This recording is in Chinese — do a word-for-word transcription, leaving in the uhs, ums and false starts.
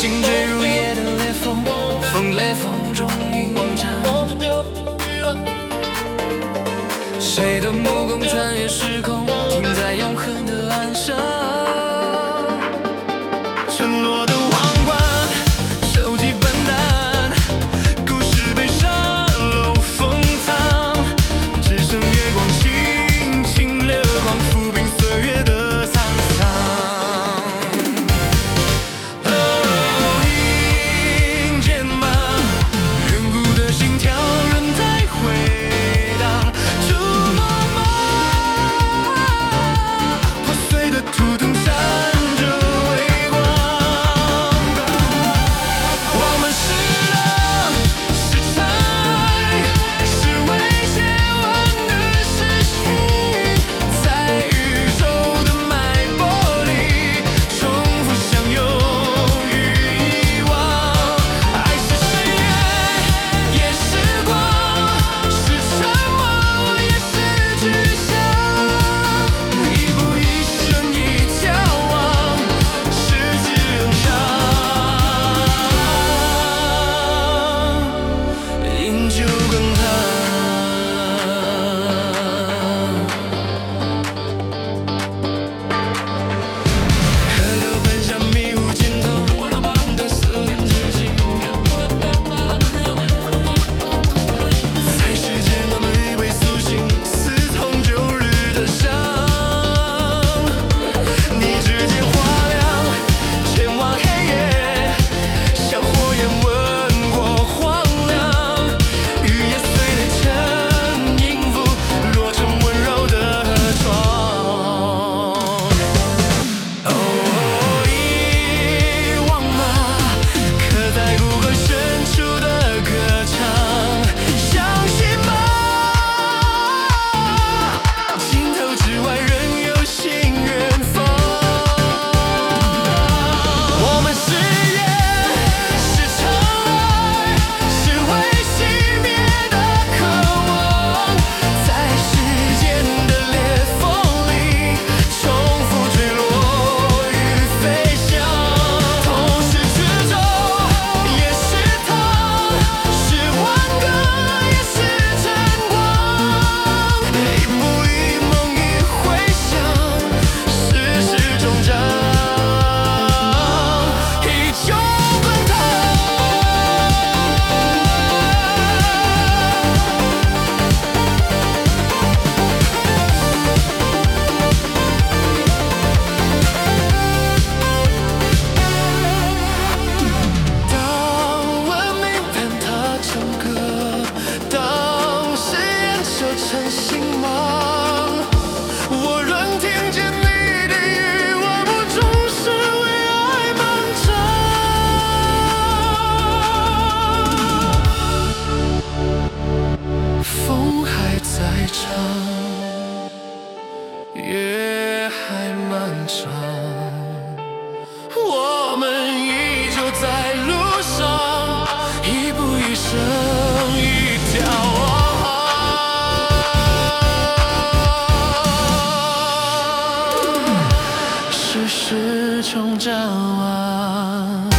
心坠入夜的裂缝，风裂缝中吟唱。谁的目光穿越时空，停在永恒的岸上。沉落的皇冠，收集笨蛋，故事被沙漏封藏，只剩月光轻轻流光，抚平岁月的沧桑。哦，阴间吗？远古的心跳仍在回荡，触摸吗？破碎的图腾闪着微光。我们是浪，是潮，是未写完的诗行，在宇宙的脉搏里重复相拥与遗忘。爱是深渊，也是光，是沉默，也是具象。一步一生一眺望，世纪仍长，饮酒滚烫。河流奔向迷雾尽头，的思念至今。在世间那么一杯苏醒，刺痛旧日的伤。你指尖划亮，前往黑夜，像火焰吻过荒凉。雨也随泪成音符，落成温柔的窗。哦，遗忘吗？刻在骨骼深处的歌唱，相信吗？镜头之外仍有新远方。我们是夜，是长爱，是未熄灭的渴望，在时间的裂缝里重复坠落与飞翔。同是执着，也是糖，是挽歌，也是晨光。一幕一梦一回响，世事终章，依旧滚烫。当文明坍塌成歌，当誓言折成星芒，我仍听见你的语，我不终是为爱漫长。风还在唱，夜还漫长，我们依旧在路上，一步一生一眺望，世事终展望。